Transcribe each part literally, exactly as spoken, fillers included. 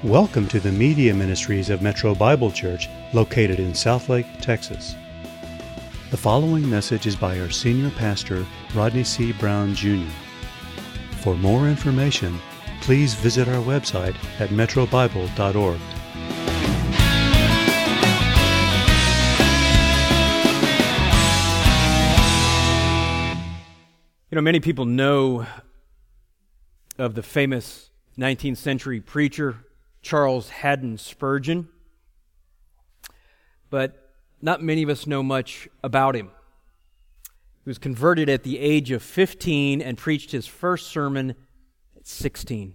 Welcome to the Media Ministries of Metro Bible Church, located in Southlake, Texas. The following message is by our senior pastor, Rodney C. Brown, Junior For more information, please visit our website at metro bible dot org. You know, many people know of the famous nineteenth century preacher, Charles Haddon Spurgeon, but not many of us know much about him. He was converted at the age of fifteen and preached his first sermon at sixteen.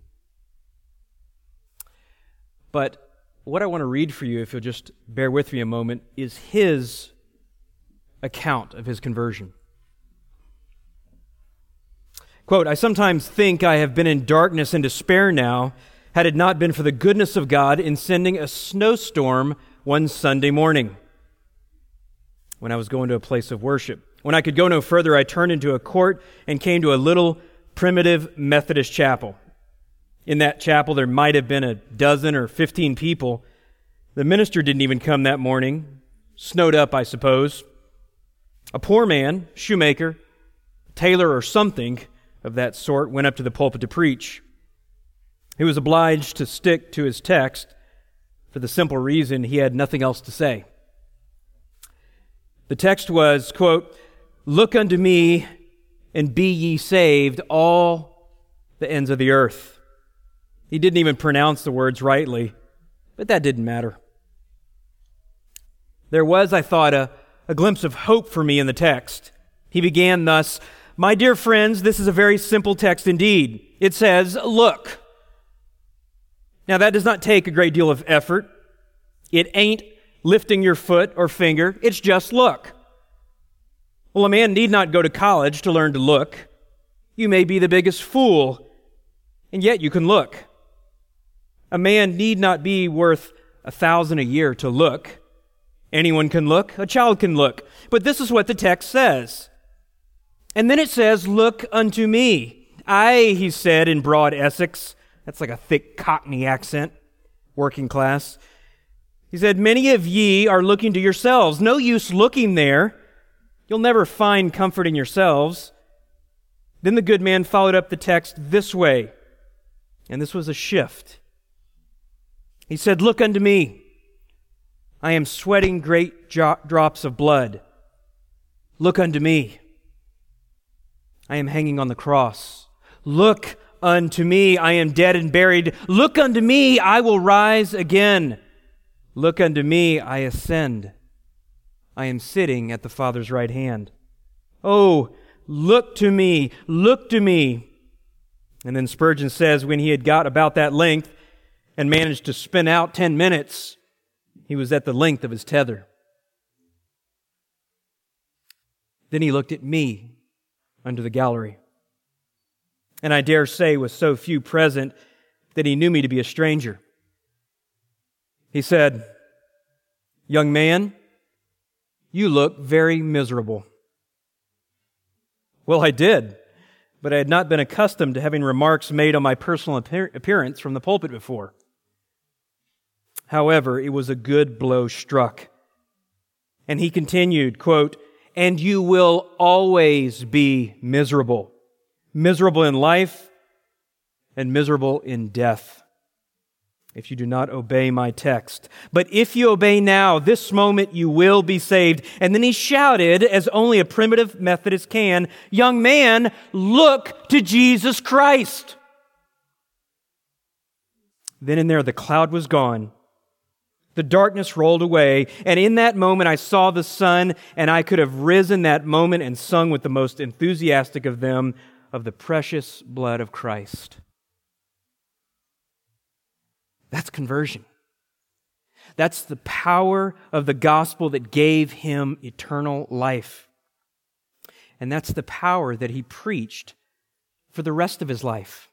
But what I want to read for you, if you'll just bear with me a moment, is his account of his conversion. Quote, "I sometimes think I have been in darkness and despair now, had it not been for the goodness of God in sending a snowstorm one Sunday morning when I was going to a place of worship. When I could go no further, I turned into a court and came to a little primitive Methodist chapel. In that chapel, there might have been a dozen or fifteen people. The minister didn't even come that morning. Snowed up, I suppose. A poor man, shoemaker, tailor or something of that sort, went up to the pulpit to preach. He was obliged to stick to his text for the simple reason he had nothing else to say. The text was, quote, 'Look unto me and be ye saved, all the ends of the earth.' He didn't even pronounce the words rightly, but that didn't matter. There was, I thought, a, a glimpse of hope for me in the text. He began thus, 'My dear friends, this is a very simple text indeed. It says, look.' Now, that does not take a great deal of effort. It ain't lifting your foot or finger. It's just look. Well, a man need not go to college to learn to look. You may be the biggest fool, and yet you can look. A man need not be worth a thousand a year to look. Anyone can look. A child can look. But this is what the text says. And then it says, 'Look unto me.' I, he said in broad Essex, that's like a thick Cockney accent, working class. He said, 'Many of ye are looking to yourselves. No use looking there. You'll never find comfort in yourselves.' Then the good man followed up the text this way, and this was a shift. He said, 'Look unto me. I am sweating great jo- drops of blood. Look unto me. I am hanging on the cross. Look unto me, I am dead and buried. Look unto me, I will rise again. Look unto me, I ascend. I am sitting at the Father's right hand. Oh, look to me, look to me.' And then Spurgeon says when he had got about that length and managed to spin out ten minutes, he was at the length of his tether. Then he looked at me under the gallery. And I dare say with so few present that he knew me to be a stranger. He said, 'Young man, you look very miserable.' Well, I did, but I had not been accustomed to having remarks made on my personal appearance from the pulpit before. However, it was a good blow struck. And he continued, quote, 'And you will always be miserable. Miserable in life and miserable in death, if you do not obey my text. But if you obey now, this moment you will be saved.' And then he shouted, as only a primitive Methodist can, 'Young man, look to Jesus Christ.' Then and there the cloud was gone. The darkness rolled away, and in that moment I saw the sun, and I could have risen that moment and sung with the most enthusiastic of them of the precious blood of Christ." That's conversion. That's the power of the gospel that gave him eternal life. And that's the power that he preached for the rest of his life.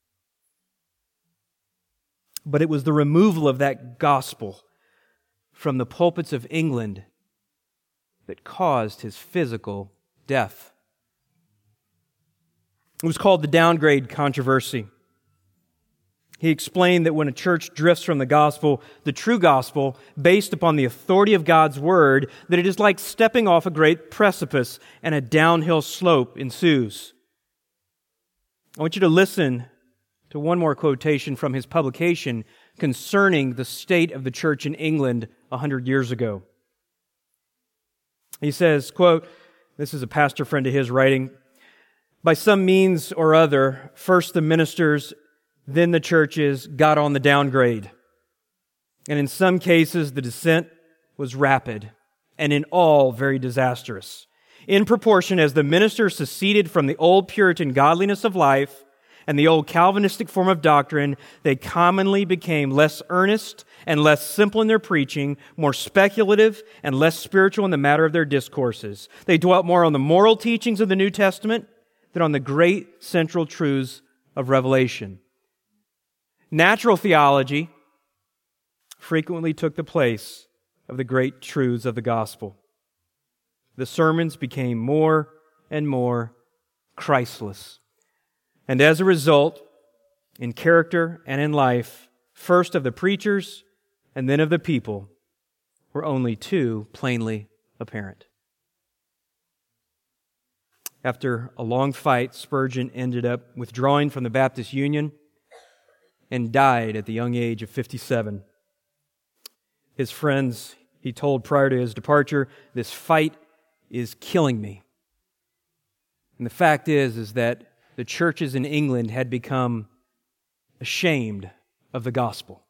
But it was the removal of that gospel from the pulpits of England that caused his physical death. It was called the downgrade controversy. He explained that when a church drifts from the gospel, the true gospel, based upon the authority of God's word, that it is like stepping off a great precipice and a downhill slope ensues. I want you to listen to one more quotation from his publication concerning the state of the church in England a hundred years ago. He says, quote, this is a pastor friend of his writing, "By some means or other, first the ministers, then the churches got on the downgrade. And in some cases, the descent was rapid, and in all very disastrous. In proportion as the ministers seceded from the old Puritan godliness of life and the old Calvinistic form of doctrine, they commonly became less earnest and less simple in their preaching, more speculative and less spiritual in the matter of their discourses. They dwelt more on the moral teachings of the New Testament than on the great central truths of Revelation. Natural theology frequently took the place of the great truths of the gospel. The sermons became more and more Christless. And as a result, in character and in life, first of the preachers and then of the people, were only two plainly apparent." After a long fight, Spurgeon ended up withdrawing from the Baptist Union and died at the young age of fifty-seven. His friends, he told prior to his departure, "This fight is killing me." And the fact is, is that the churches in England had become ashamed of the gospel.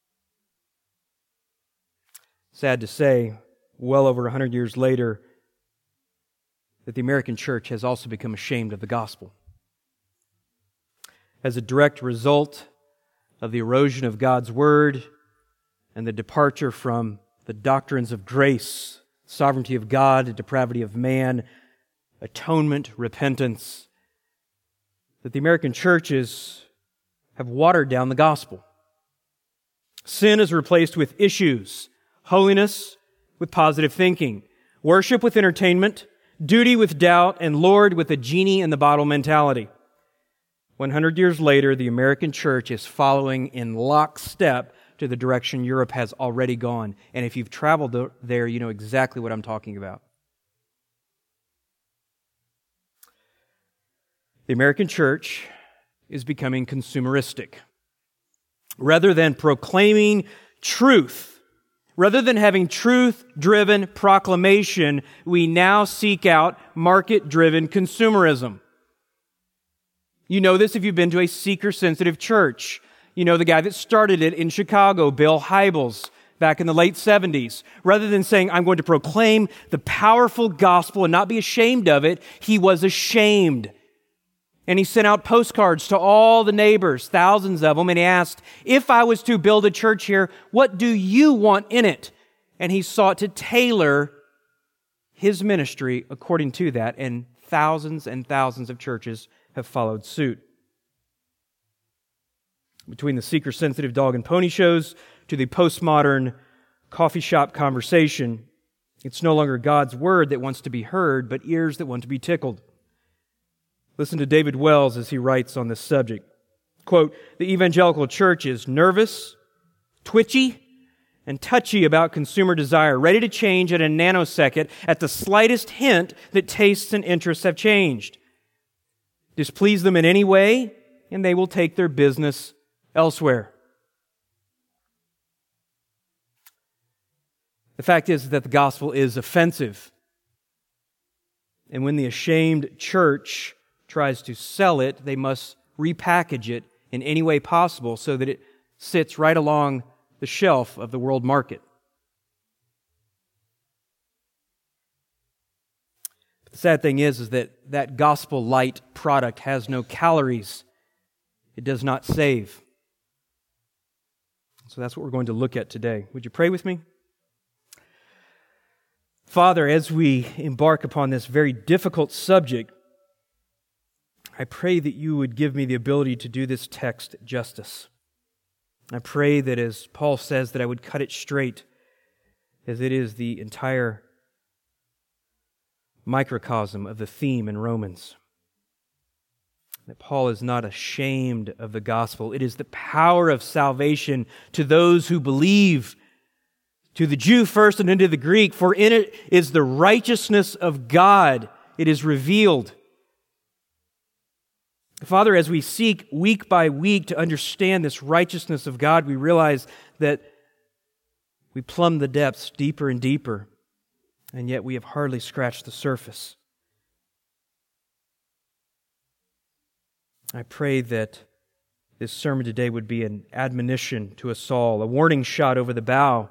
Sad to say, well over a hundred years later, that the American church has also become ashamed of the gospel. As a direct result of the erosion of God's word and the departure from the doctrines of grace, sovereignty of God, depravity of man, atonement, repentance, that the American churches have watered down the gospel. Sin is replaced with issues, holiness with positive thinking, worship with entertainment, duty with doubt, and Lord with a genie in the bottle mentality. one hundred years later, the American church is following in lockstep to the direction Europe has already gone. And if you've traveled there, you know exactly what I'm talking about. The American church is becoming consumeristic. Rather than proclaiming truth, rather than having truth-driven proclamation, we now seek out market-driven consumerism. You know this if you've been to a seeker-sensitive church. You know the guy that started it in Chicago, Bill Hybels, back in the late seventies. Rather than saying, I'm going to proclaim the powerful gospel and not be ashamed of it, he was ashamed. And he sent out postcards to all the neighbors, thousands of them, and he asked, if I was to build a church here, what do you want in it? And he sought to tailor his ministry according to that, and thousands and thousands of churches have followed suit. Between the seeker-sensitive dog and pony shows to the postmodern coffee shop conversation, it's no longer God's word that wants to be heard, but ears that want to be tickled. Listen to David Wells as he writes on this subject. Quote, the evangelical church is nervous, twitchy, and touchy about consumer desire, ready to change at a nanosecond at the slightest hint that tastes and interests have changed. Displease them in any way, and they will take their business elsewhere. The fact is that the gospel is offensive. And when the ashamed church tries to sell it, they must repackage it in any way possible so that it sits right along the shelf of the world market. The sad thing is, is that that gospel light product has no calories. It does not save. So that's what we're going to look at today. Would you pray with me? Father, as we embark upon this very difficult subject, I pray that you would give me the ability to do this text justice. I pray that, as Paul says, that I would cut it straight, as it is the entire microcosm of the theme in Romans. that Paul is not ashamed of the gospel. It is the power of salvation to those who believe, to the Jew first and then to the Greek, for in it is the righteousness of God. It is revealed. Father, as we seek week by week to understand this righteousness of God, we realize that we plumb the depths deeper and deeper, and yet we have hardly scratched the surface. I pray that this sermon today would be an admonition to us all, a warning shot over the bow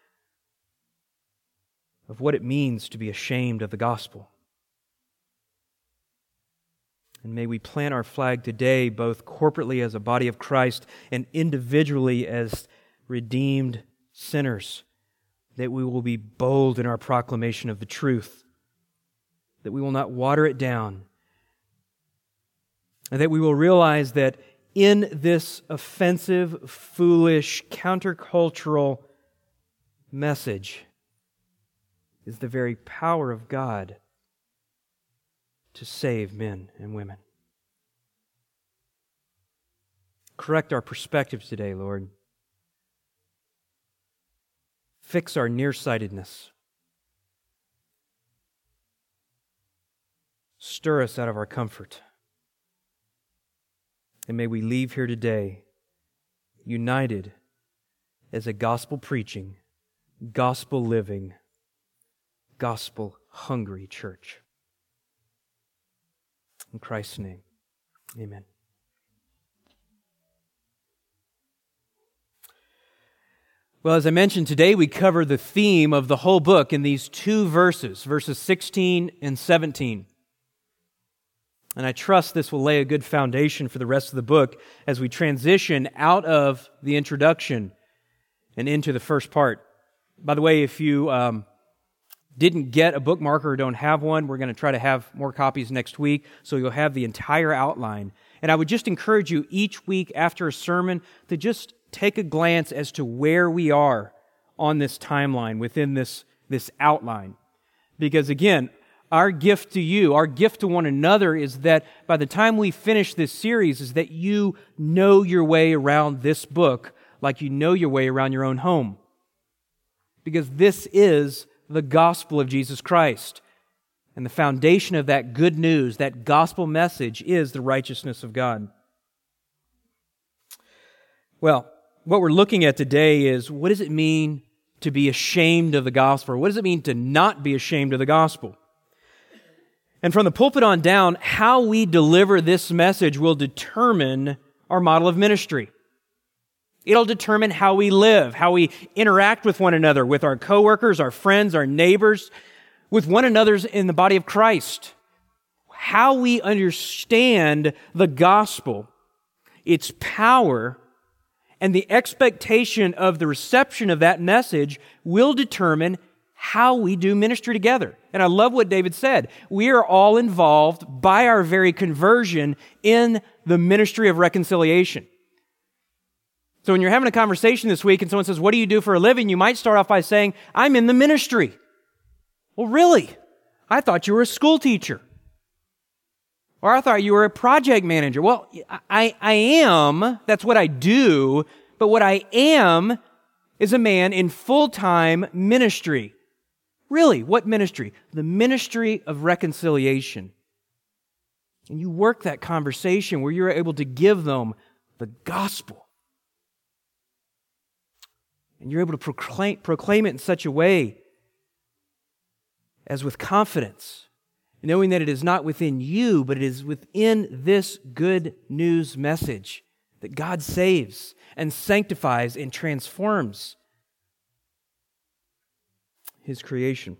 of what it means to be ashamed of the gospel. And may we plant our flag today, both corporately as a body of Christ and individually as redeemed sinners, that we will be bold in our proclamation of the truth, that we will not water it down, and that we will realize that in this offensive, foolish, countercultural message is the very power of God to save men and women. Correct our perspective today, Lord. Fix our nearsightedness. Stir us out of our comfort. And may we leave here today united as a gospel-preaching, gospel-living, gospel-hungry church. In Christ's name, amen. Well, as I mentioned, today we cover the theme of the whole book in these two verses, verses sixteen and seventeen. And I trust this will lay a good foundation for the rest of the book as we transition out of the introduction and into the first part. By the way, if you um, didn't get a bookmarker or don't have one, we're going to try to have more copies next week, so you'll have the entire outline. And I would just encourage you each week after a sermon to just take a glance as to where we are on this timeline within this, this outline. Because again, our gift to you, our gift to one another is that by the time we finish this series is that you know your way around this book like you know your way around your own home. Because this is the gospel of Jesus Christ. And the foundation of that good news, that gospel message, is the righteousness of God. Well, what we're looking at today is, what does it mean to be ashamed of the gospel? What does it mean to not be ashamed of the gospel? And from the pulpit on down, how we deliver this message will determine our model of ministry. It'll determine how we live, how we interact with one another, with our coworkers, our friends, our neighbors, with one another in the body of Christ. How we understand the gospel, its power, and the expectation of the reception of that message will determine how we do ministry together. And I love what David said. We are all involved by our very conversion in the ministry of reconciliation. So when you're having a conversation this week and someone says, "What do you do for a living?" you might start off by saying, "I'm in the ministry." Well, really? I thought you were a school teacher. Or I thought you were a project manager. Well, I, I am. That's what I do. But what I am is a man in full-time ministry. Really, what ministry? The ministry of reconciliation. And you work that conversation where you're able to give them the gospel. And you're able to proclaim, proclaim it in such a way as with confidence, knowing that it is not within you, but it is within this good news message that God saves and sanctifies and transforms His creation.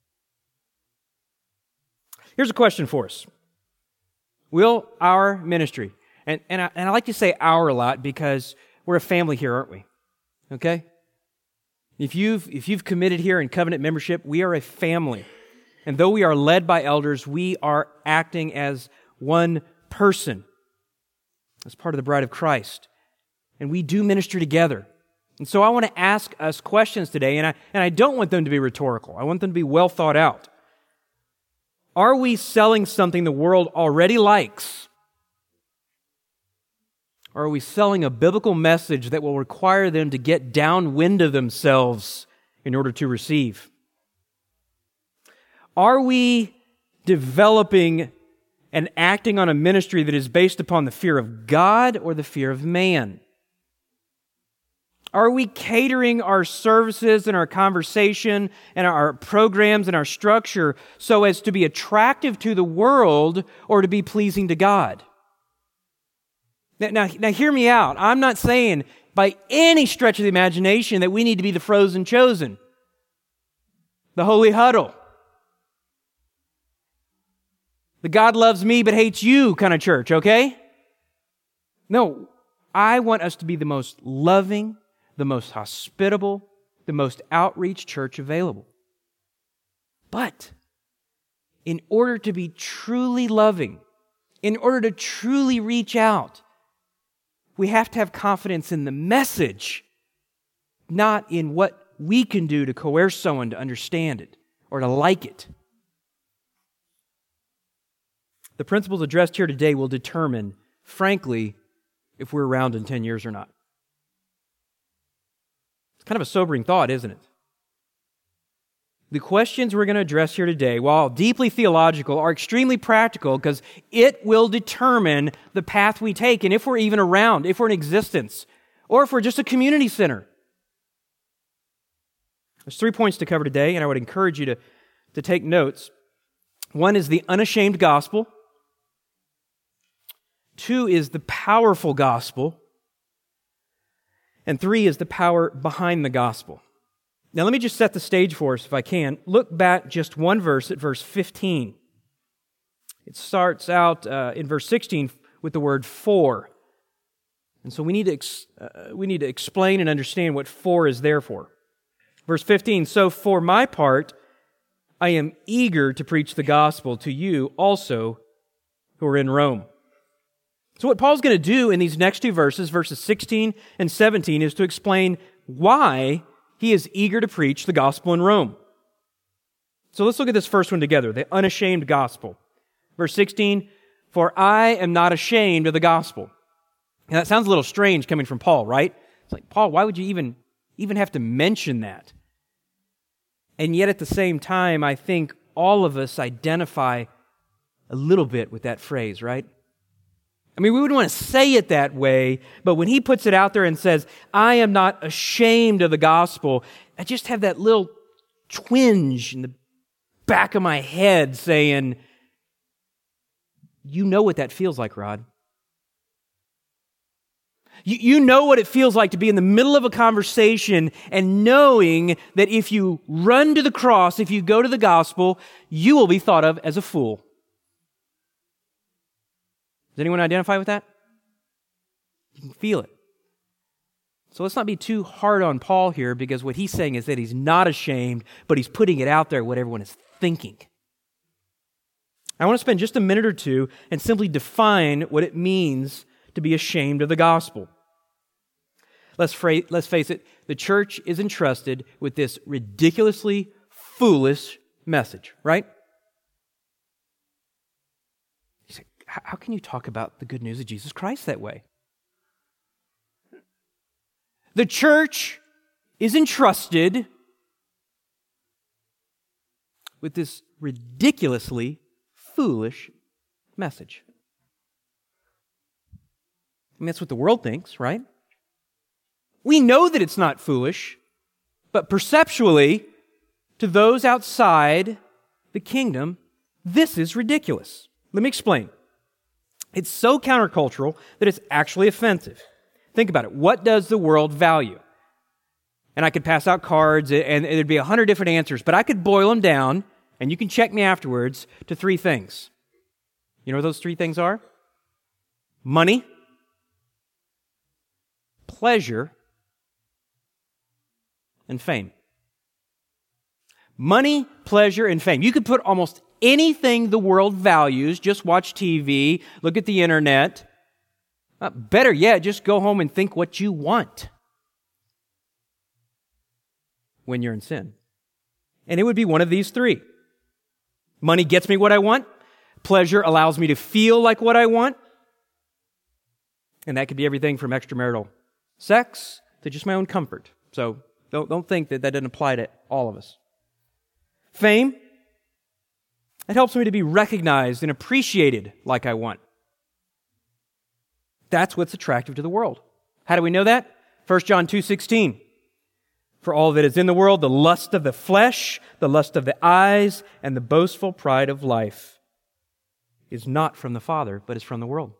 Here's a question for us. Will our ministry, and, and, I, and I like to say our a lot because we're a family here, aren't we? Okay? If you've, if you've committed here in covenant membership, we are a family. And though we are led by elders, we are acting as one person, as part of the bride of Christ. And we do ministry together. And so I want to ask us questions today, and I, and I don't want them to be rhetorical. I want them to be well thought out. Are we selling something the world already likes? Or are we selling a biblical message that will require them to get downwind of themselves in order to receive? Are we developing and acting on a ministry that is based upon the fear of God or the fear of man? Are we catering our services and our conversation and our programs and our structure so as to be attractive to the world or to be pleasing to God? Now, now, now hear me out. I'm not saying by any stretch of the imagination that we need to be the frozen chosen, the holy huddle, the God loves me but hates you kind of church, okay? No, I want us to be the most loving, the most hospitable, the most outreach church available. But in order to be truly loving, in order to truly reach out, we have to have confidence in the message, not in what we can do to coerce someone to understand it or to like it. The principles addressed here today will determine, frankly, if we're around in ten years or not. It's kind of a sobering thought, isn't it? The questions we're going to address here today, while deeply theological, are extremely practical because it will determine the path we take and if we're even around, if we're in existence, or if we're just a community center. There's three points to cover today, and I would encourage you to, to take notes. One is the unashamed gospel. Two is the powerful gospel. And three is the power behind the gospel. Now let me just set the stage for us if I can. Look back just one verse at verse fifteen. It starts out uh, in verse sixteen with the word for. And so we need to ex- uh, we need to explain and understand what for is there for. Verse fifteen, so for my part, I am eager to preach the gospel to you also who are in Rome. So what Paul's going to do in these next two verses, verses sixteen and seventeen, is to explain why he is eager to preach the gospel in Rome. So let's look at this first one together, the unashamed gospel. Verse sixteen, for I am not ashamed of the gospel. Now that sounds a little strange coming from Paul, right? It's like, Paul, why would you even, even have to mention that? And yet at the same time, I think all of us identify a little bit with that phrase, right? I mean, we wouldn't want to say it that way, but when he puts it out there and says, I am not ashamed of the gospel, I just have that little twinge in the back of my head saying, you know what that feels like, Rod. You, you know what it feels like to be in the middle of a conversation and knowing that if you run to the cross, if you go to the gospel, you will be thought of as a fool. Does anyone identify with that? You can feel it. So let's not be too hard on Paul here, because what he's saying is that he's not ashamed, but he's putting it out there what everyone is thinking. I want to spend just a minute or two and simply define what it means to be ashamed of the gospel. Let's, fra- let's face it, the church is entrusted with this ridiculously foolish message, right? How can you talk about the good news of Jesus Christ that way? The church is entrusted with this ridiculously foolish message. I mean, that's what the world thinks, right? We know that it's not foolish, but perceptually, to those outside the kingdom, this is ridiculous. Let me explain. It's so countercultural that it's actually offensive. Think about it. What does the world value? And I could pass out cards and there'd be a hundred different answers, but I could boil them down, and you can check me afterwards, to three things. You know what those three things are? Money, pleasure, and fame. Money, pleasure, and fame. You could put almost anything the world values, just watch T V, look at the internet. Uh, better yet, just go home and think what you want when you're in sin. And it would be one of these three. Money gets me what I want. Pleasure allows me to feel like what I want. And that could be everything from extramarital sex to just my own comfort. So don't, don't think that that doesn't apply to all of us. Fame. It helps me to be recognized and appreciated like I want. That's what's attractive to the world. How do we know that? First John two sixteen. For all that is in the world, the lust of the flesh, the lust of the eyes, and the boastful pride of life is not from the Father, but is from the world.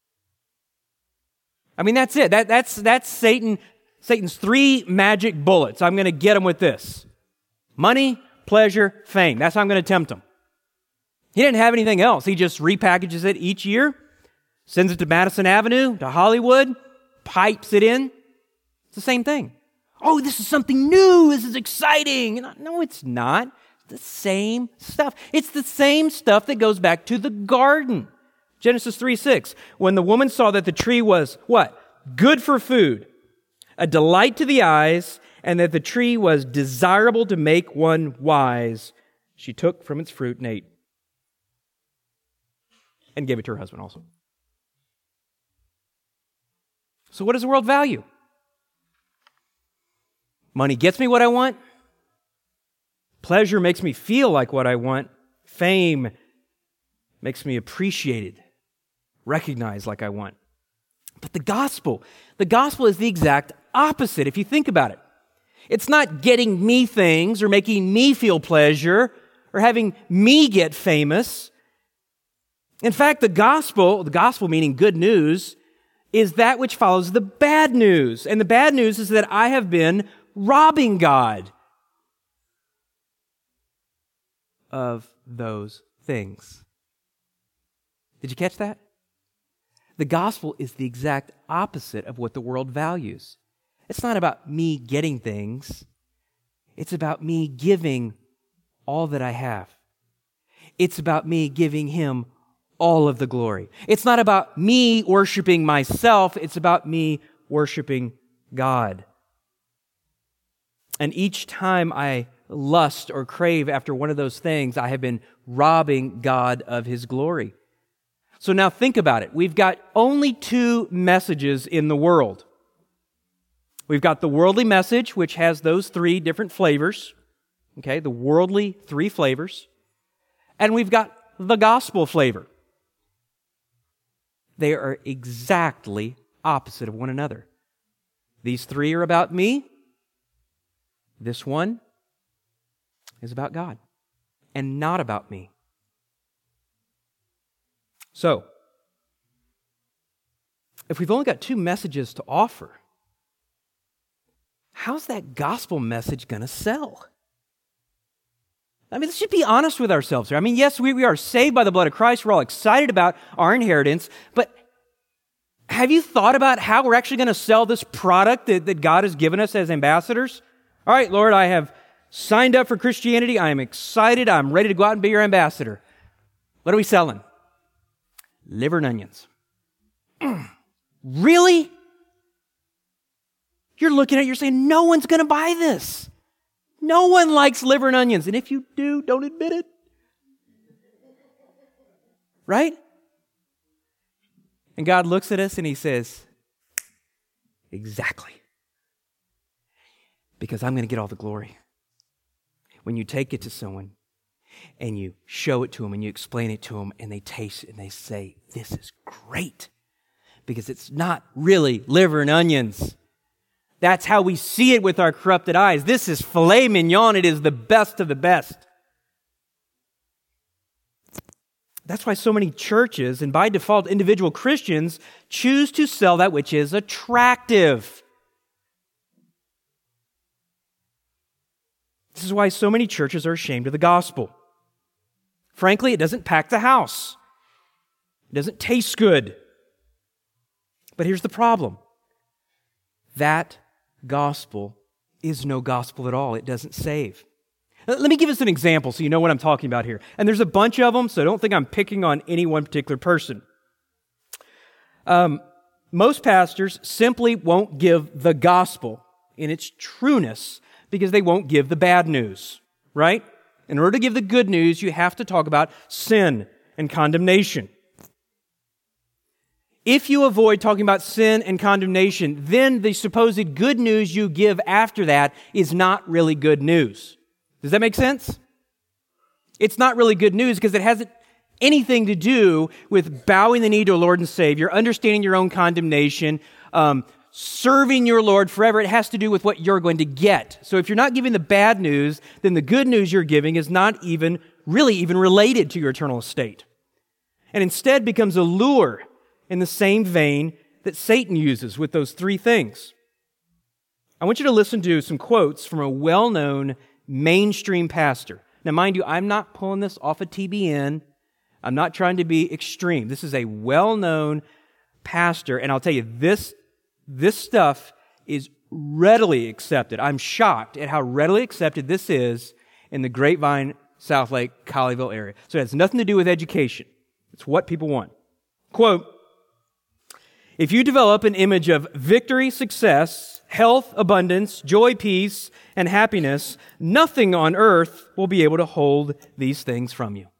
I mean, that's it. That, that's, that's Satan, Satan's three magic bullets. I'm going to get him with this. Money, pleasure, fame. That's how I'm going to tempt him. He didn't have anything else. He just repackages it each year, sends it to Madison Avenue, to Hollywood, pipes it in. It's the same thing. Oh, this is something new. This is exciting. No, it's not. It's the same stuff. It's the same stuff that goes back to the garden. Genesis three six. When the woman saw that the tree was, what? Good for food, a delight to the eyes, and that the tree was desirable to make one wise, she took from its fruit and ate. And gave it to her husband also. So what does the world value? Money gets me what I want. Pleasure makes me feel like what I want. Fame makes me appreciated, recognized like I want. But the gospel, the gospel is the exact opposite if you think about it. It's not getting me things or making me feel pleasure or having me get famous. In fact, the gospel, the gospel meaning good news, is that which follows the bad news. And the bad news is that I have been robbing God of those things. Did you catch that? The gospel is the exact opposite of what the world values. It's not about me getting things. It's about me giving all that I have. It's about me giving Him all of the glory. It's not about me worshiping myself. It's about me worshiping God. And each time I lust or crave after one of those things, I have been robbing God of His glory. So now think about it. We've got only two messages in the world. We've got the worldly message, which has those three different flavors. Okay, the worldly three flavors. And we've got the gospel flavor. They are exactly opposite of one another. These three are about me. This one is about God and not about me. So, if we've only got two messages to offer, how's that gospel message going to sell? I mean, let's just be honest with ourselves here. I mean, yes, we, we are saved by the blood of Christ. We're all excited about our inheritance. But have you thought about how we're actually going to sell this product that, that God has given us as ambassadors? All right, Lord, I have signed up for Christianity. I am excited. I'm ready to go out and be your ambassador. What are we selling? Liver and onions. Mm, really? You're looking at it, you're saying, no one's going to buy this. No one likes liver and onions. And if you do, don't admit it. Right? And God looks at us and He says, exactly. Because I'm going to get all the glory. When you take it to someone and you show it to them and you explain it to them and they taste it and they say, this is great. Because it's not really liver and onions. That's how we see it with our corrupted eyes. This is filet mignon. It is the best of the best. That's why so many churches, and by default individual Christians, choose to sell that which is attractive. This is why so many churches are ashamed of the gospel. Frankly, it doesn't pack the house. It doesn't taste good. But here's the problem. That gospel is no gospel at all. It doesn't save. Let me give us an example so you know what I'm talking about here. And there's a bunch of them, so don't think I'm picking on any one particular person. Um, most pastors simply won't give the gospel in its trueness because they won't give the bad news, right? In order to give the good news, you have to talk about sin and condemnation. If you avoid talking about sin and condemnation, then the supposed good news you give after that is not really good news. Does that make sense? It's not really good news because it hasn't anything to do with bowing the knee to a Lord and Savior, understanding your own condemnation, um, serving your Lord forever. It has to do with what you're going to get. So if you're not giving the bad news, then the good news you're giving is not even really even related to your eternal estate, and instead becomes a lure in the same vein that Satan uses with those three things. I want you to listen to some quotes from a well-known mainstream pastor. Now, mind you, I'm not pulling this off of T B N. I'm not trying to be extreme. This is a well-known pastor, and I'll tell you, this, this stuff is readily accepted. I'm shocked at how readily accepted this is in the Grapevine, Southlake, Colleyville area. So it has nothing to do with education. It's what people want. Quote, "If you develop an image of victory, success, health, abundance, joy, peace, and happiness, nothing on earth will be able to hold these things from you.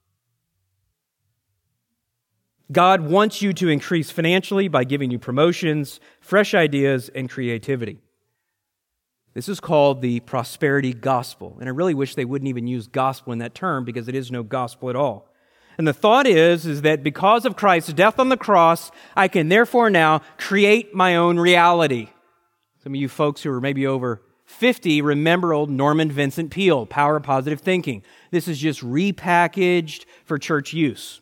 God wants you to increase financially by giving you promotions, fresh ideas, and creativity. This is called the prosperity gospel. And I really wish they wouldn't even use gospel in that term because it is no gospel at all. And the thought is, is that because of Christ's death on the cross, I can therefore now create my own reality. Some of you folks who are maybe over fifty remember old Norman Vincent Peale, Power of Positive Thinking. This is just repackaged for church use.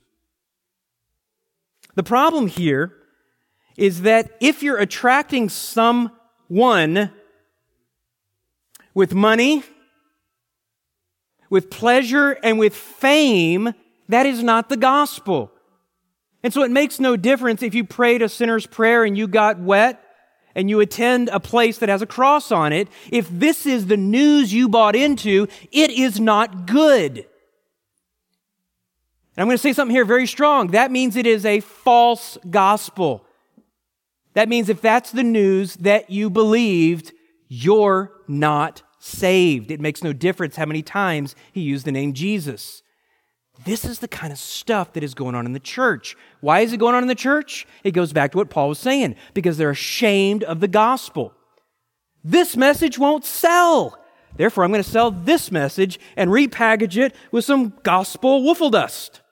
The problem here is that if you're attracting someone with money, with pleasure, and with fame, that is not the gospel. And so it makes no difference if you prayed a sinner's prayer and you got wet and you attend a place that has a cross on it. If this is the news you bought into, it is not good. And I'm going to say something here very strong. That means it is a false gospel. That means if that's the news that you believed, you're not saved. It makes no difference how many times he used the name Jesus. This is the kind of stuff that is going on in the church. Why is it going on in the church? It goes back to what Paul was saying, because they're ashamed of the gospel. This message won't sell. Therefore, I'm going to sell this message and repackage it with some gospel woofle dust.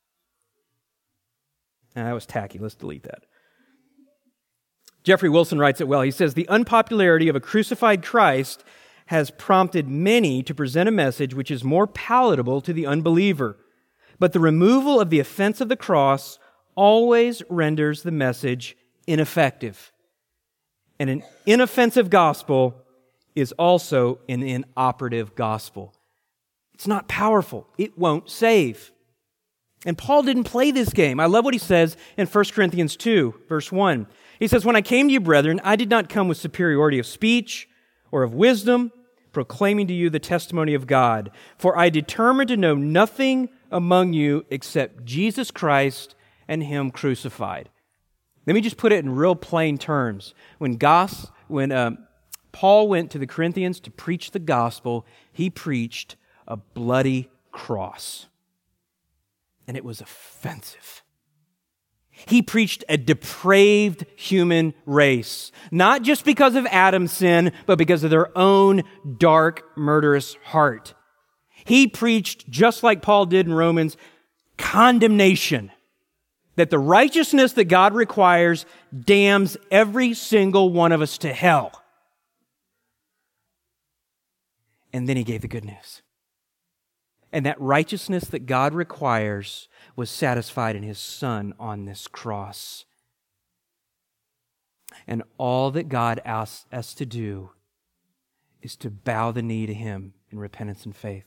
Ah, that was tacky. Let's delete that. Jeffrey Wilson writes it well. He says, the unpopularity of a crucified Christ has prompted many to present a message which is more palatable to the unbeliever. But the removal of the offense of the cross always renders the message ineffective. And an inoffensive gospel is also an inoperative gospel. It's not powerful. It won't save. And Paul didn't play this game. I love what he says in First Corinthians two, verse one. He says, when I came to you, brethren, I did not come with superiority of speech or of wisdom, proclaiming to you the testimony of God. For I determined to know nothing among you except Jesus Christ and Him crucified. Let me just put it in real plain terms. When, gos- when um, Paul went to the Corinthians to preach the gospel, he preached a bloody cross. And it was offensive. He preached a depraved human race, not just because of Adam's sin, but because of their own dark, murderous heart. He preached, just like Paul did in Romans, condemnation, that the righteousness that God requires damns every single one of us to hell. And then he gave the good news. And that righteousness that God requires was satisfied in His Son on this cross. And all that God asks us to do is to bow the knee to Him in repentance and faith.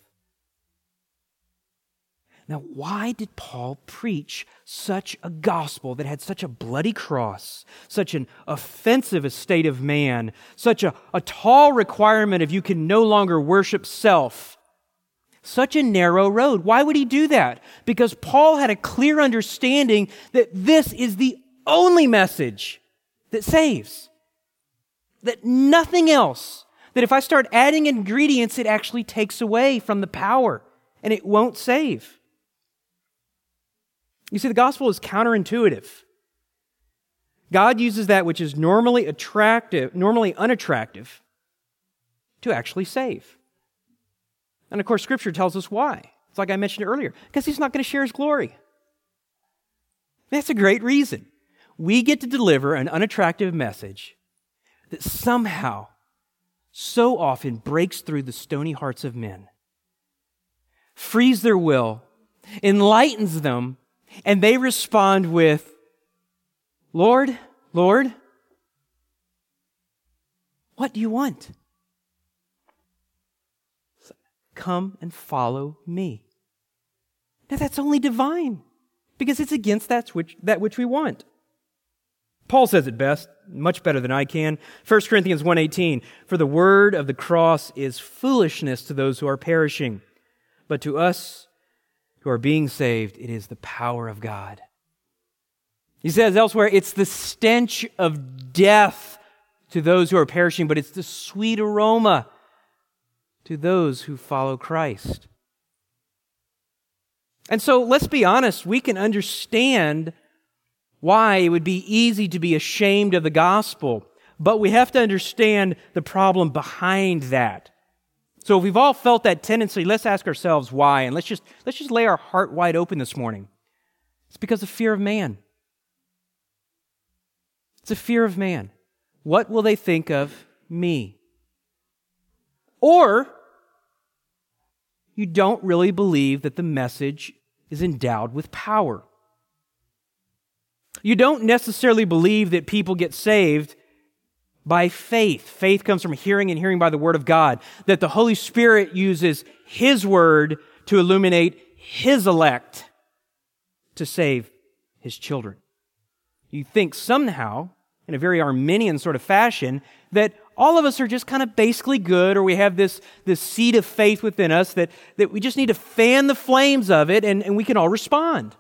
Now, why did Paul preach such a gospel that had such a bloody cross, such an offensive estate of man, such a, a tall requirement of you can no longer worship self? Such a narrow road. Why would he do that? Because Paul had a clear understanding that this is the only message that saves. That nothing else, that if I start adding ingredients, it actually takes away from the power and it won't save. You see, the gospel is counterintuitive. God uses that which is normally attractive, normally unattractive, to actually save. And of course, Scripture tells us why. It's like I mentioned earlier, because He's not going to share His glory. That's a great reason. We get to deliver an unattractive message that somehow, so often breaks through the stony hearts of men, frees their will, enlightens them, and they respond with, Lord, Lord, what do you want? Come and follow me. Now that's only divine, because it's against that which, that which we want. Paul says it best, much better than I can. First Corinthians one eighteen, for the word of the cross is foolishness to those who are perishing, but to us who are being saved, it is the power of God. He says elsewhere, it's the stench of death to those who are perishing, but it's the sweet aroma to those who follow Christ. And so let's be honest, we can understand why it would be easy to be ashamed of the gospel, but we have to understand the problem behind that. So if we've all felt that tendency, let's ask ourselves why, and let's just let's just lay our heart wide open this morning. It's because of fear of man. It's a fear of man. What will they think of me? Or you don't really believe that the message is endowed with power. You don't necessarily believe that people get saved by faith. Faith comes from hearing and hearing by the Word of God. That the Holy Spirit uses His Word to illuminate His elect to save His children. You think somehow, in a very Arminian sort of fashion, that all of us are just kind of basically good, or we have this, this seed of faith within us that, that we just need to fan the flames of it and, and we can all respond.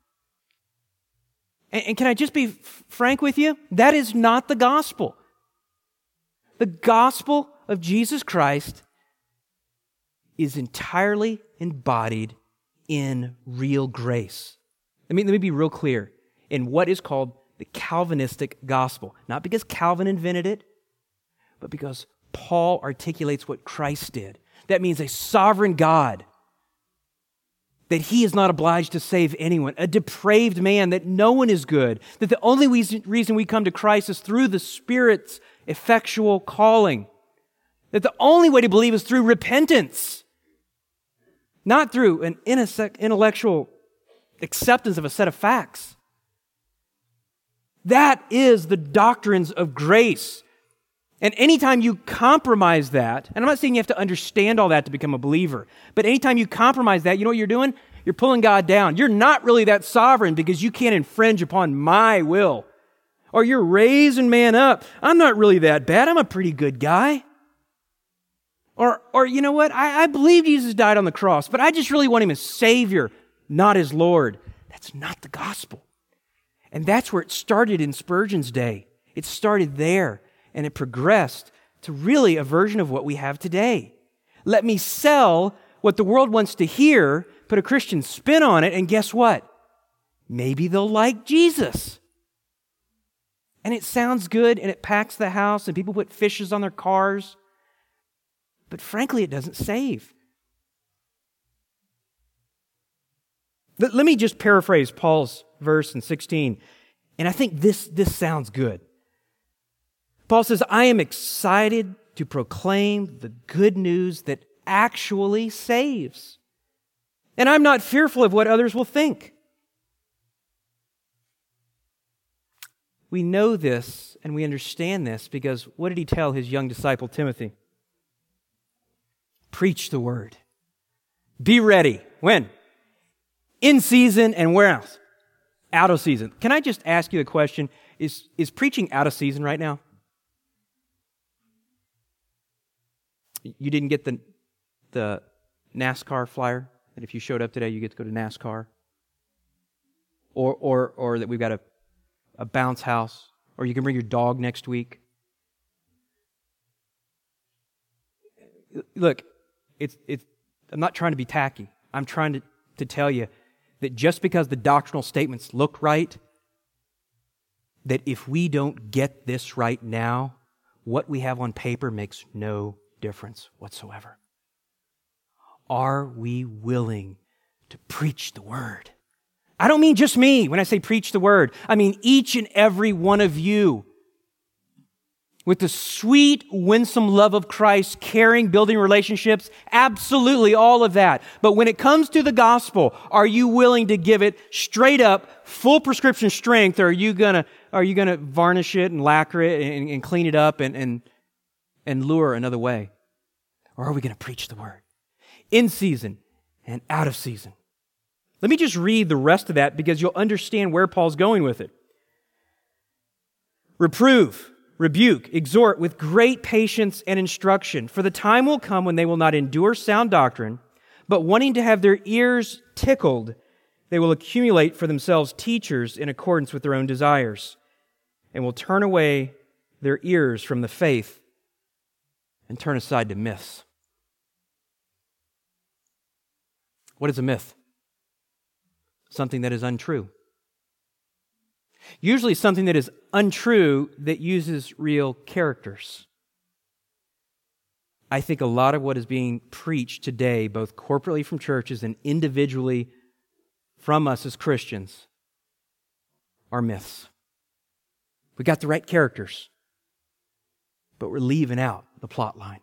And, and can I just be f- frank with you? That is not the gospel. The gospel of Jesus Christ is entirely embodied in real grace. Let me, let me be real clear in what is called the Calvinistic gospel. Not because Calvin invented it, but because Paul articulates what Christ did. That means a sovereign God, that He is not obliged to save anyone, a depraved man, that no one is good, that the only reason we come to Christ is through the Spirit's effectual calling, that the only way to believe is through repentance, not through an intellectual acceptance of a set of facts. That is the doctrines of grace. And anytime you compromise that, and I'm not saying you have to understand all that to become a believer, but anytime you compromise that, you know what you're doing? You're pulling God down. You're not really that sovereign because you can't infringe upon my will. Or you're raising man up. I'm not really that bad. I'm a pretty good guy. Or, or you know what? I, I believe Jesus died on the cross, but I just really want Him as Savior, not as Lord. That's not the gospel. And that's where it started in Spurgeon's day. It started there. And it progressed to really a version of what we have today. Let me sell what the world wants to hear, put a Christian spin on it, and guess what? Maybe they'll like Jesus. And it sounds good, and it packs the house, and people put fishes on their cars. But frankly, it doesn't save. Let, let me just paraphrase Paul's verse in sixteen. And I think this, this sounds good. Paul says, I am excited to proclaim the good news that actually saves. And I'm not fearful of what others will think. We know this and we understand this because what did he tell his young disciple Timothy? Preach the word. Be ready. When? In season and where else? Out of season. Can I just ask you the question, is, is preaching out of season right now? You didn't get the the NASCAR flyer that if you showed up today, you get to go to NASCAR, or or or that we've got a a bounce house, or you can bring your dog next week. Look, it's it's. I'm not trying to be tacky. I'm trying to to tell you that just because the doctrinal statements look right that if we don't get this right now, what we have on paper makes no difference whatsoever. Are we willing to preach the word? I don't mean just me when I say preach the word. I mean each and every one of you. With the sweet, winsome love of Christ, caring, building relationships, absolutely all of that. But when it comes to the gospel, are you willing to give it straight up, full prescription strength, or are you gonna are you gonna varnish it and lacquer it and, and clean it up and, and and lure another way? Or are we gonna preach the word? In season and out of season. Let me just read the rest of that because you'll understand where Paul's going with it. Reprove, rebuke, exhort with great patience and instruction, for the time will come when they will not endure sound doctrine, but wanting to have their ears tickled, they will accumulate for themselves teachers in accordance with their own desires, and will turn away their ears from the faith and turn aside to myths. What is a myth? Something that is untrue. Usually something that is untrue that uses real characters. I think a lot of what is being preached today, both corporately from churches and individually from us as Christians, are myths. We got the right characters, but we're leaving out the plot line.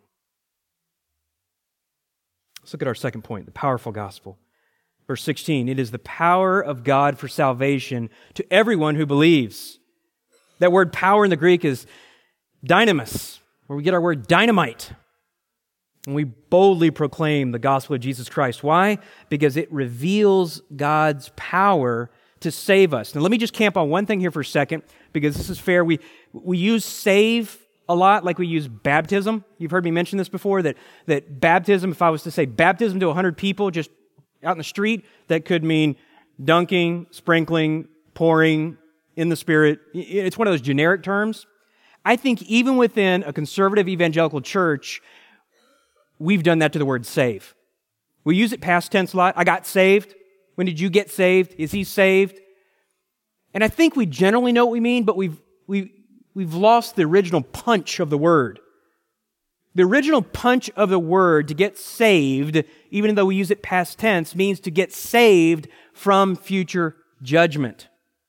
Let's look at our second point, the powerful gospel. Verse sixteen, it is the power of God for salvation to everyone who believes. That word power in the Greek is dynamis, where we get our word dynamite. And we boldly proclaim the gospel of Jesus Christ. Why? Because it reveals God's power to save us. Now let me just camp on one thing here for a second, because this is fair. We, we use save a lot like we use baptism. You've heard me mention this before, that, that baptism, if I was to say baptism to one hundred people, just out in the street, that could mean dunking, sprinkling, pouring in the Spirit. It's one of those generic terms. I think even within a conservative evangelical church, we've done that to the word save. We use it past tense a lot. I got saved. When did you get saved? Is he saved? And I think we generally know what we mean, but we've, we, we've lost the original punch of the word. The original punch of the word, to get saved, even though we use it past tense, means to get saved from future judgment.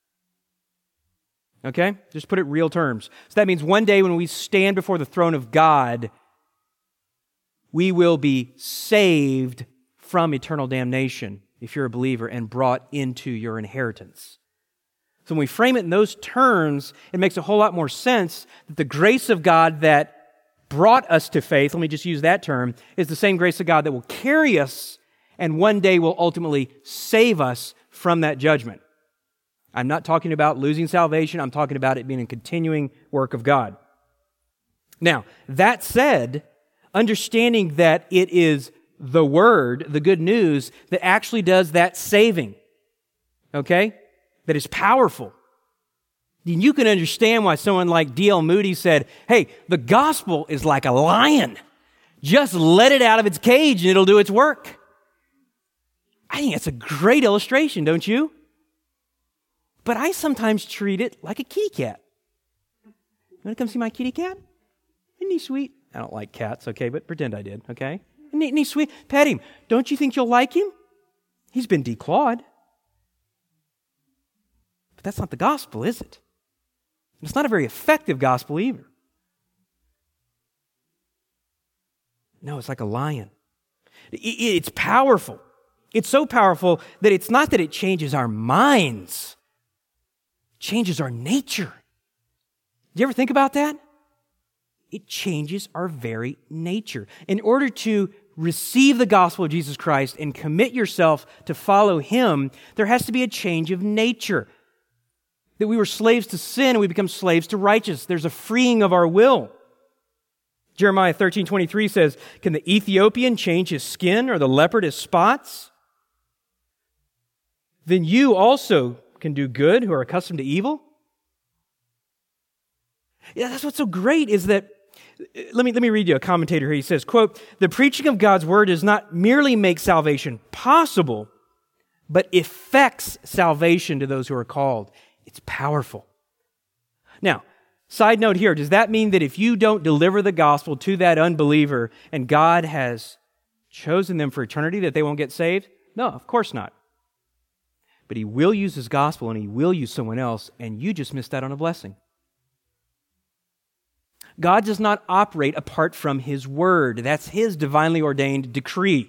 Okay? Just put it in real terms. So that means one day when we stand before the throne of God, we will be saved from eternal damnation, if you're a believer, and brought into your inheritance. So when we frame it in those terms, it makes a whole lot more sense that the grace of God that brought us to faith, let me just use that term, is the same grace of God that will carry us and one day will ultimately save us from that judgment. I'm not talking about losing salvation. I'm talking about it being a continuing work of God. Now, that said, understanding that it is the Word, the good news, that actually does that saving, okay, that is powerful. You can understand why someone like D L Moody said, hey, the gospel is like a lion. Just let it out of its cage and it'll do its work. I think that's a great illustration, don't you? But I sometimes treat it like a kitty cat. You want to come see my kitty cat? Isn't he sweet? I don't like cats, okay, but pretend I did, okay? Isn't he, isn't he sweet? Pet him. Don't you think you'll like him? He's been declawed. But that's not the gospel, is it? It's not a very effective gospel either. No, it's like a lion. It's powerful. It's so powerful that it's not that it changes our minds. It changes our nature. Do you ever think about that? It changes our very nature. In order to receive the gospel of Jesus Christ and commit yourself to follow Him, there has to be a change of nature. That we were slaves to sin and we become slaves to righteousness. There's a freeing of our will. Jeremiah thirteen twenty-three says, can the Ethiopian change his skin or the leopard his spots? Then you also can do good who are accustomed to evil. Yeah, that's what's so great is that, let me, let me read you a commentator here. He says, quote, the preaching of God's word does not merely make salvation possible, but effects salvation to those who are called. It's powerful. Now, side note here, does that mean that if you don't deliver the gospel to that unbeliever and God has chosen them for eternity, that they won't get saved? No, of course not. But He will use His gospel and He will use someone else, and you just missed out on a blessing. God does not operate apart from His Word. That's His divinely ordained decree.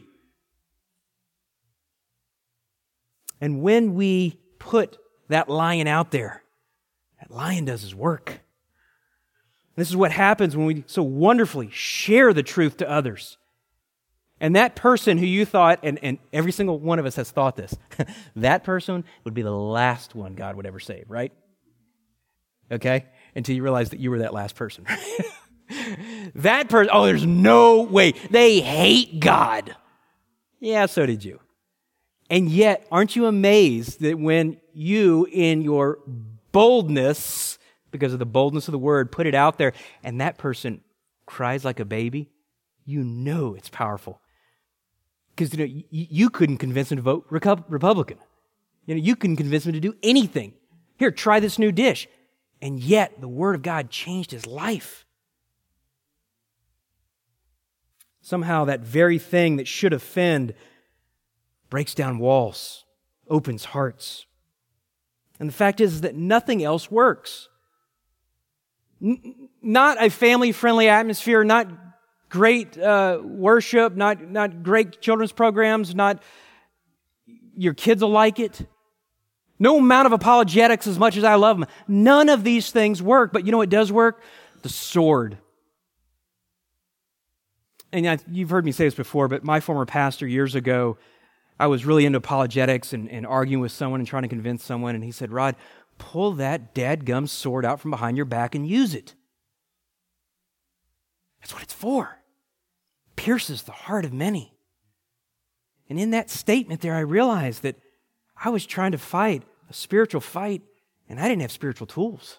And when we put that lion out there, that lion does his work. This is what happens when we so wonderfully share the truth to others. And that person who you thought, and, and every single one of us has thought this, that person would be the last one God would ever save, right? Okay? Until you realize that you were that last person. That person, oh, there's no way. They hate God. Yeah, so did you. And yet, aren't you amazed that when you, in your boldness, because of the boldness of the Word, put it out there, and that person cries like a baby, you know it's powerful. Because you know you, you couldn't convince him to vote Republican. You know, you couldn't convince him to do anything. Here, try this new dish. And yet, the Word of God changed his life. Somehow, that very thing that should offend breaks down walls, opens hearts. And the fact is, is that nothing else works. N- not a family-friendly atmosphere, not great uh, worship, not, not great children's programs, not your kids will like it. No amount of apologetics as much as I love them. None of these things work, but you know what does work? The sword. And I, you've heard me say this before, but my former pastor years ago, I was really into apologetics and, and arguing with someone and trying to convince someone, and he said, Rod, pull that dadgum sword out from behind your back and use it. That's what it's for. It pierces the heart of many. And in that statement there, I realized that I was trying to fight a spiritual fight, and I didn't have spiritual tools.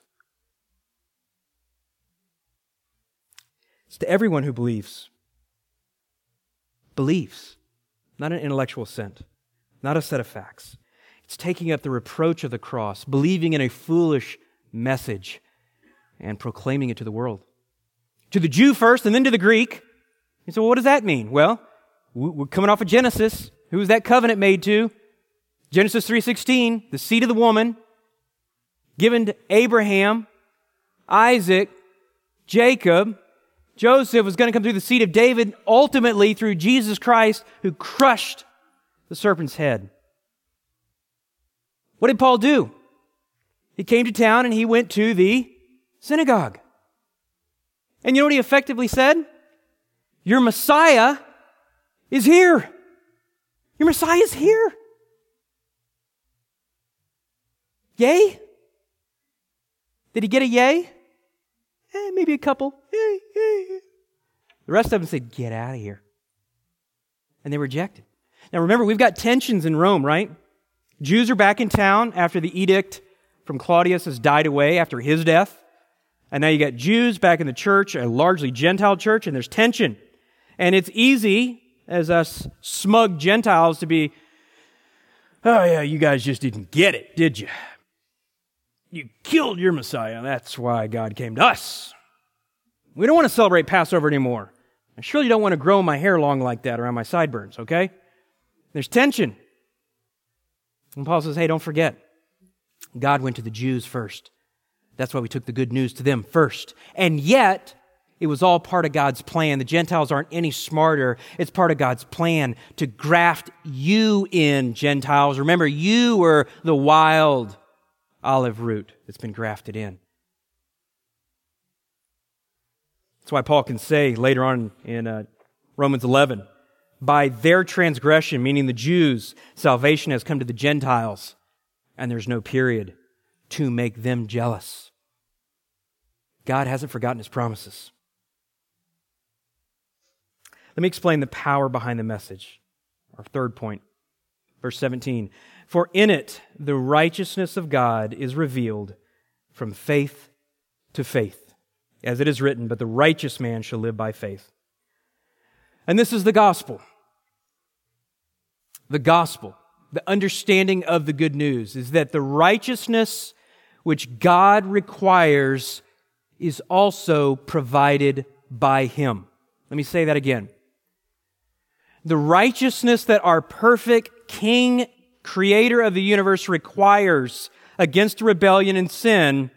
It's to everyone who believes. Believes. Not an intellectual assent, not a set of facts. It's taking up the reproach of the cross, believing in a foolish message, and proclaiming it to the world. To the Jew first, and then to the Greek. You say, well, what does that mean? Well, we're coming off of Genesis. Who was that covenant made to? Genesis three sixteen, the seed of the woman, given to Abraham, Isaac, Jacob. Joseph was going to come through the seed of David, ultimately through Jesus Christ, who crushed the serpent's head. What did Paul do? He came to town and he went to the synagogue. And you know what he effectively said? Your Messiah is here. Your Messiah is here. Yay? Did he get a yay? Eh, maybe a couple. Yay, yay, yay. The rest of them said, get out of here. And they rejected. Now remember, we've got tensions in Rome, right? Jews are back in town after the edict from Claudius has died away after his death. And now you got Jews back in the church, a largely Gentile church, and there's tension. And it's easy, as us smug Gentiles, to be, oh yeah, you guys just didn't get it, did you? You killed your Messiah. That's why God came to us. We don't want to celebrate Passover anymore. I surely don't want to grow my hair long like that around my sideburns, okay? There's tension. And Paul says, hey, don't forget, God went to the Jews first. That's why we took the good news to them first. And yet, it was all part of God's plan. The Gentiles aren't any smarter. It's part of God's plan to graft you in, Gentiles. Remember, you were the wild olive root that's been grafted in. That's why Paul can say later on in uh, Romans eleven, by their transgression, meaning the Jews, salvation has come to the Gentiles, and there's no period to make them jealous. God hasn't forgotten His promises. Let me explain the power behind the message. Our third point, verse seventeen. For in it the righteousness of God is revealed from faith to faith. As it is written, but the righteous man shall live by faith. And this is the gospel. The gospel, the understanding of the good news, is that the righteousness which God requires is also provided by Him. Let me say that again. The righteousness that our perfect King, Creator of the universe requires against rebellion and sin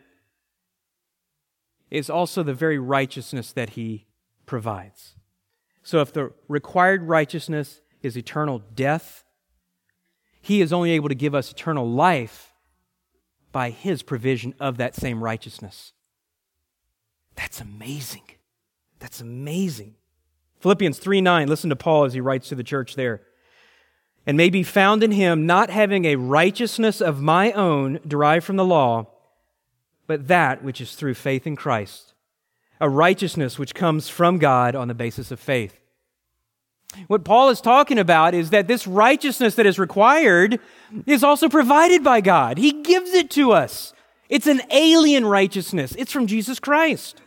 is also the very righteousness that He provides. So if the required righteousness is eternal death, He is only able to give us eternal life by His provision of that same righteousness. That's amazing. That's amazing. Philippians three nine, listen to Paul as he writes to the church there. And may be found in Him, not having a righteousness of my own derived from the law, but that which is through faith in Christ, a righteousness which comes from God on the basis of faith. What Paul is talking about is that this righteousness that is required is also provided by God. He gives it to us. It's an alien righteousness. It's from Jesus Christ.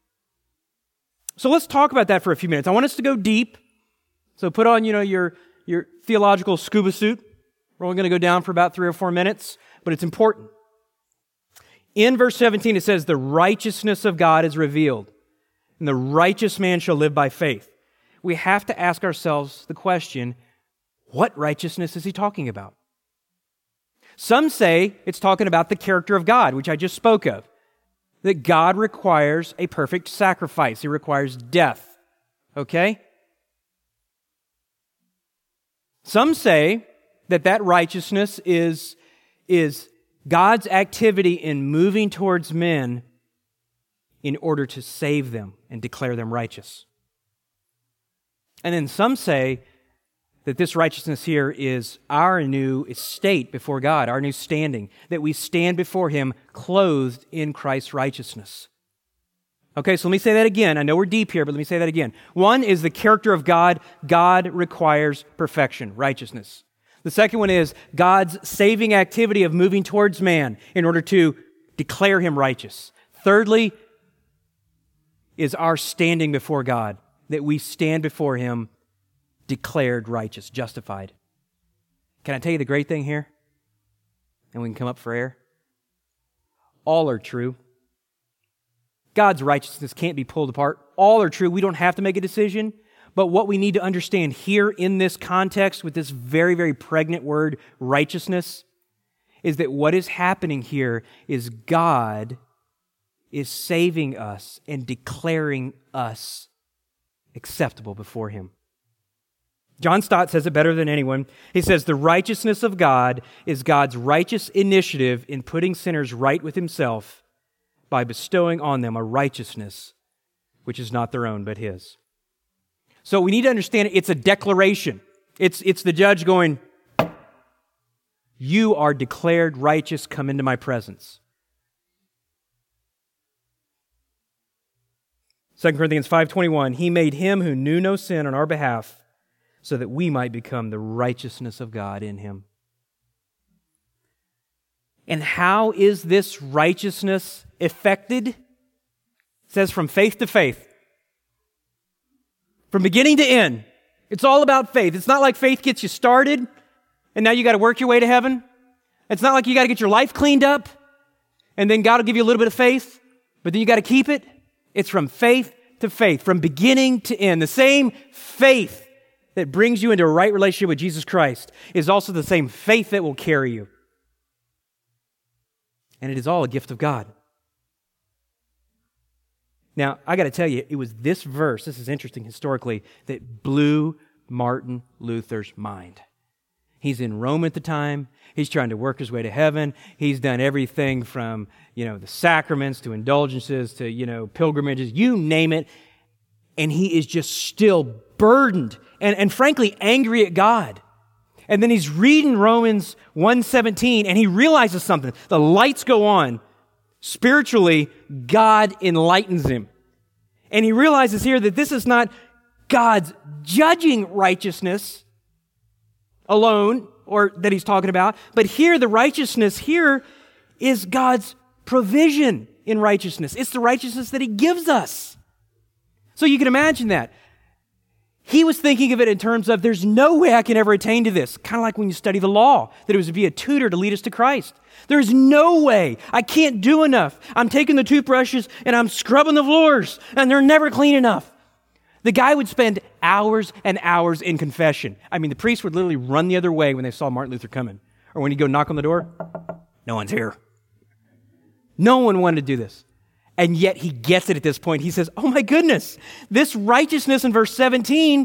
So let's talk about that for a few minutes. I want us to go deep. So put on, you know, your, your theological scuba suit. We're only going to go down for about three or four minutes, but it's important. In verse seventeen, it says, the righteousness of God is revealed, and the righteous man shall live by faith. We have to ask ourselves the question, what righteousness is he talking about? Some say it's talking about the character of God, which I just spoke of. That God requires a perfect sacrifice. He requires death. Okay? Some say that that righteousness is, is God's activity in moving towards men in order to save them and declare them righteous. And then some say that this righteousness here is our new estate before God, our new standing, that we stand before Him clothed in Christ's righteousness. Okay, so let me say that again. I know we're deep here, but let me say that again. One is the character of God. God requires perfection, righteousness. The second one is God's saving activity of moving towards man in order to declare Him righteous. Thirdly is our standing before God, that we stand before Him declared righteous, justified. Can I tell you the great thing here? And we can come up for air. All are true. God's righteousness can't be pulled apart. All are true. We don't have to make a decision. But what we need to understand here in this context with this very, very pregnant word, righteousness, is that what is happening here is God is saving us and declaring us acceptable before Him. John Stott says it better than anyone. He says, the righteousness of God is God's righteous initiative in putting sinners right with Himself by bestowing on them a righteousness which is not their own but His. So we need to understand it's a declaration. It's, it's the judge going, you are declared righteous, come into my presence. Second Corinthians five twenty-one, He made Him who knew no sin on our behalf so that we might become the righteousness of God in Him. And how is this righteousness effected? It says from faith to faith. From beginning to end. It's all about faith. It's not like faith gets you started and now you got to work your way to heaven. It's not like you got to get your life cleaned up and then God will give you a little bit of faith, but then you got to keep it. It's from faith to faith, from beginning to end. The same faith that brings you into a right relationship with Jesus Christ is also the same faith that will carry you. And it is all a gift of God. Now, I got to tell you, it was this verse, this is interesting historically, that blew Martin Luther's mind. He's in Rome at the time. He's trying to work his way to heaven. He's done everything from, you know, the sacraments to indulgences to, you know, pilgrimages, you name it. And he is just still burdened and, and frankly angry at God. And then he's reading Romans one seventeen and he realizes something. The lights go on. Spiritually, God enlightens him. And he realizes here that this is not God's judging righteousness alone, or that he's talking about, but here the righteousness here is God's provision in righteousness. It's the righteousness that He gives us. So you can imagine that. He was thinking of it in terms of there's no way I can ever attain to this. Kind of like when you study the law, that it was to be a tutor to lead us to Christ. There's no way. I can't do enough. I'm taking the toothbrushes and I'm scrubbing the floors and they're never clean enough. The guy would spend hours and hours in confession. I mean, the priest would literally run the other way when they saw Martin Luther coming. Or when he'd go knock on the door, no one's here. No one wanted to do this. And yet he gets it at this point. He says, oh my goodness, this righteousness in verse seventeen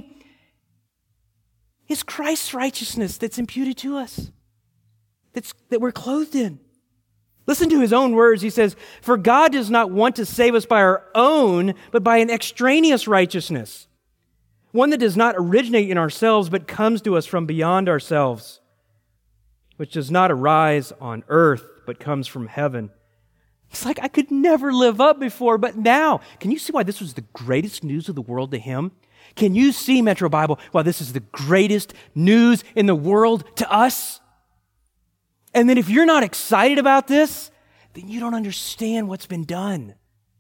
is Christ's righteousness that's imputed to us, that's, that we're clothed in. Listen to his own words. He says, for God does not want to save us by our own, but by an extraneous righteousness, one that does not originate in ourselves, but comes to us from beyond ourselves, which does not arise on earth, but comes from heaven. He's like, I could never live up before, but now. Can you see why this was the greatest news of the world to him? Can you see, Metro Bible, why this is the greatest news in the world to us? And then if you're not excited about this, then you don't understand what's been done.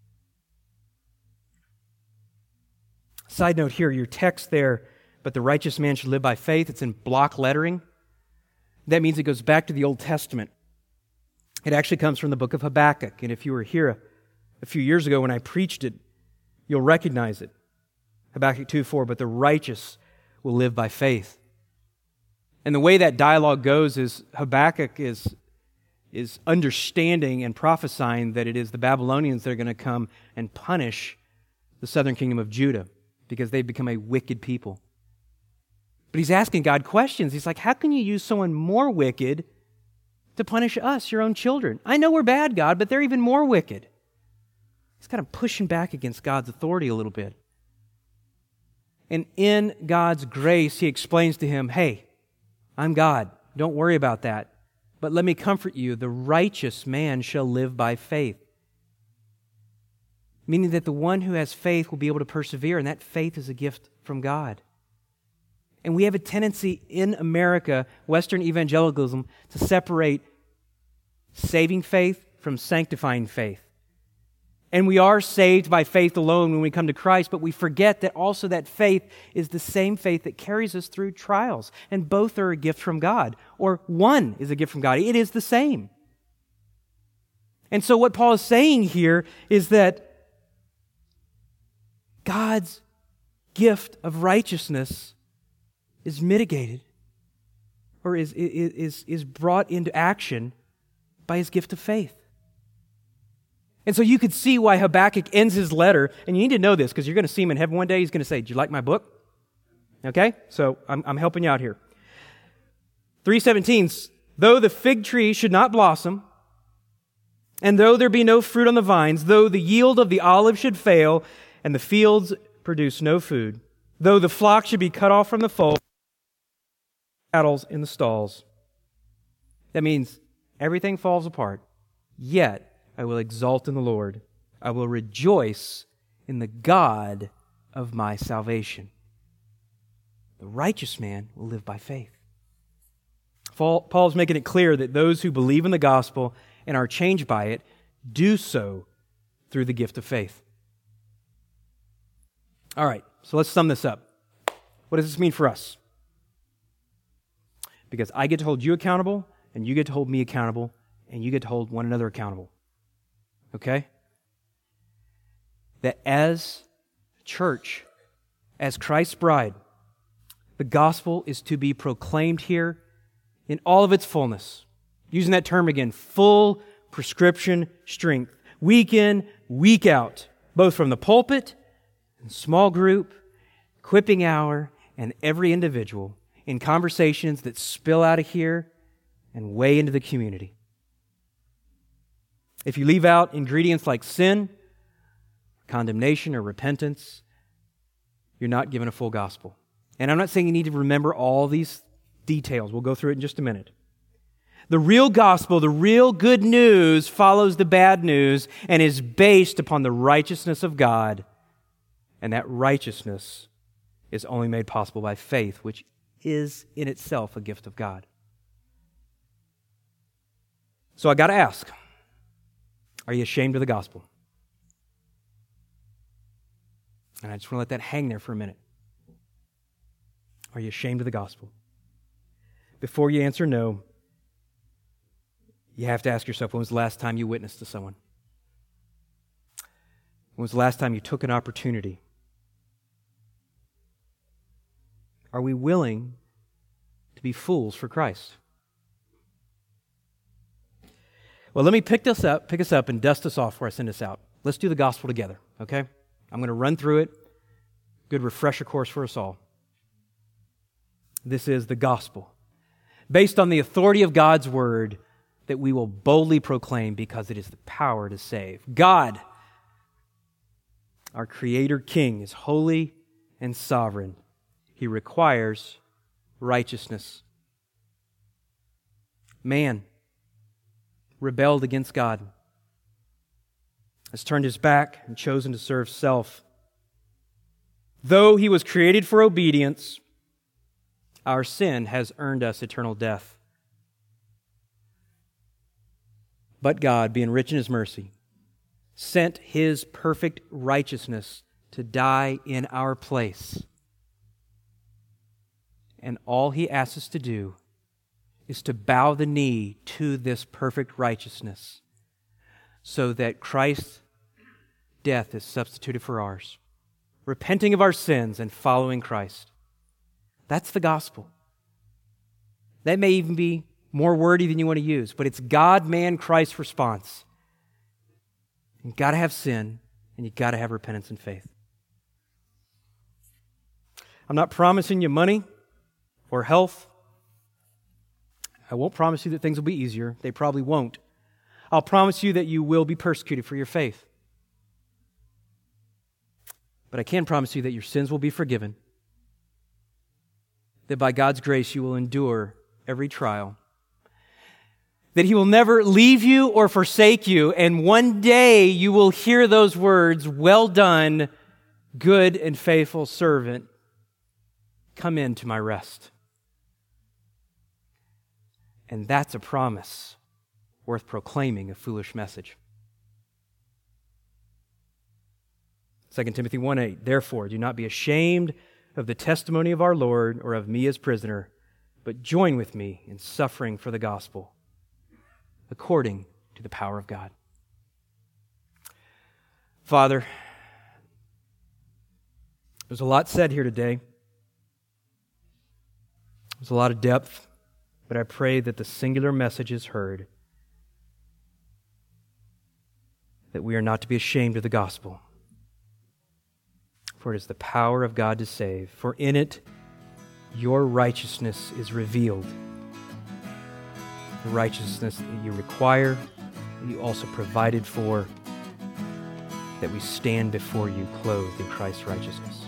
Side note here, your text there, but the righteous man should live by faith, it's in block lettering. That means it goes back to the Old Testament. It actually comes from the book of Habakkuk. And if you were here a, a few years ago when I preached it, you'll recognize it. Habakkuk two four, but the righteous will live by faith. And the way that dialogue goes is Habakkuk is, is understanding and prophesying that it is the Babylonians that are going to come and punish the southern kingdom of Judah because they've become a wicked people. But he's asking God questions. He's like, how can you use someone more wicked to punish us, your own children? I know we're bad, God, but they're even more wicked. He's kind of pushing back against God's authority a little bit. And in God's grace, he explains to him, hey, I'm God. Don't worry about that. But let me comfort you. The righteous man shall live by faith. Meaning that the one who has faith will be able to persevere, and that faith is a gift from God. And we have a tendency in America, Western evangelicalism, to separate saving faith from sanctifying faith. And we are saved by faith alone when we come to Christ, but we forget that also that faith is the same faith that carries us through trials. And both are a gift from God, or one is a gift from God. It is the same. And so what Paul is saying here is that God's gift of righteousness is mitigated or is, is, is brought into action by his gift of faith. And so you could see why Habakkuk ends his letter, and you need to know this because you're going to see him in heaven one day. He's going to say, "Did you like my book?" Okay? So I'm, I'm helping you out here. three seventeen, though the fig tree should not blossom, and though there be no fruit on the vines, though the yield of the olive should fail, and the fields produce no food, though the flock should be cut off from the fold, cattle in the stalls. That means everything falls apart, yet I will exult in the Lord. I will rejoice in the God of my salvation. The righteous man will live by faith. Paul's making it clear that those who believe in the gospel and are changed by it do so through the gift of faith. All right, so let's sum this up. What does this mean for us? Because I get to hold you accountable, and you get to hold me accountable, and you get to hold one another accountable. Okay? That as church, as Christ's bride, the gospel is to be proclaimed here in all of its fullness. Using that term again, full prescription strength. Week in, week out. Both from the pulpit, and small group, equipping hour, and every individual in conversations that spill out of here and way into the community. If you leave out ingredients like sin, condemnation, or repentance, you're not given a full gospel. And I'm not saying you need to remember all these details. We'll go through it in just a minute. The real gospel, the real good news, follows the bad news and is based upon the righteousness of God. And that righteousness is only made possible by faith, which is in itself a gift of God. So I got to ask, are you ashamed of the gospel? And I just want to let that hang there for a minute. Are you ashamed of the gospel? Before you answer no, you have to ask yourself, when was the last time you witnessed to someone? When was the last time you took an opportunity? Are we willing to be fools for Christ? Well, let me pick this up, pick us up and dust us off before I send us out. Let's do the gospel together, okay? I'm going to run through it. Good refresher course for us all. This is the gospel, based on the authority of God's word that we will boldly proclaim because it is the power to save. God, our Creator King, is holy and sovereign. He requires righteousness. Man rebelled against God, has turned his back and chosen to serve self. Though he was created for obedience, our sin has earned us eternal death. But God, being rich in His mercy, sent His perfect righteousness to die in our place. And all He asks us to do is to bow the knee to this perfect righteousness so that Christ's death is substituted for ours, repenting of our sins and following Christ. That's the gospel. That may even be more wordy than you want to use, but it's God, man, Christ response. You've got to have sin, and you've got to have repentance and faith. I'm not promising you money or health. I won't promise you that things will be easier. They probably won't. I'll promise you that you will be persecuted for your faith. But I can promise you that your sins will be forgiven, that by God's grace you will endure every trial, that He will never leave you or forsake you, and one day you will hear those words, "Well done, good and faithful servant, come into my rest." And that's a promise worth proclaiming a foolish message. Second Timothy one eight, "Therefore, do not be ashamed of the testimony of our Lord or of me as prisoner, but join with me in suffering for the gospel, according to the power of God." Father, there's a lot said here today. There's a lot of depth, but I pray that the singular message is heard, that we are not to be ashamed of the gospel. For it is the power of God to save. For in it, your righteousness is revealed. The righteousness that you require, that you also provided for, that we stand before you clothed in Christ's righteousness.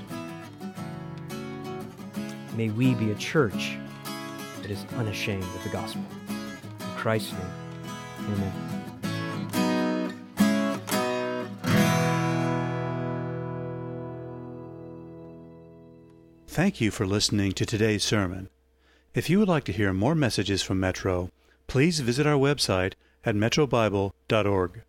May we be a church that is unashamed of the gospel. In Christ's name, amen. Thank you for listening to today's sermon. If you would like to hear more messages from Metro, please visit our website at metro bible dot org.